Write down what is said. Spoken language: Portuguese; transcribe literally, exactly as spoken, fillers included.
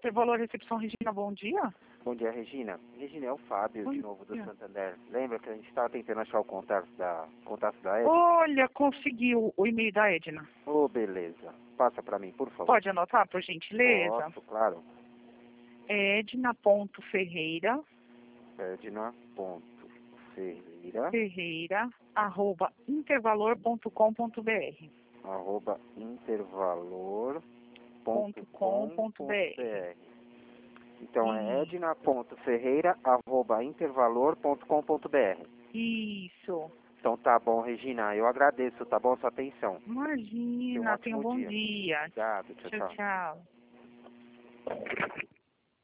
Intervalor Recepção, Regina, bom dia. Bom dia, Regina. Regina, é o Fábio, Bom de novo, do dia. Santander. Lembra que a gente estava tentando achar o contato da, contato da Edna? Olha, conseguiu o e-mail da Edna. Oh, beleza. Passa para mim, por favor. Pode anotar, por gentileza? Posso, claro. É edna.ferreira, Edna.ferreira, ferreira, arroba intervalor ponto com ponto br. arroba intervalor Ponto ponto com com ponto ponto br. br. Então é Isso. edna.ferreira, arroba intervalor ponto com ponto br. Isso. Então tá bom, Regina. Eu agradeço, tá bom, sua atenção. Imagina, tenha um ótimo bom dia. dia. Obrigado, tchau, Tchau, tchau. tchau.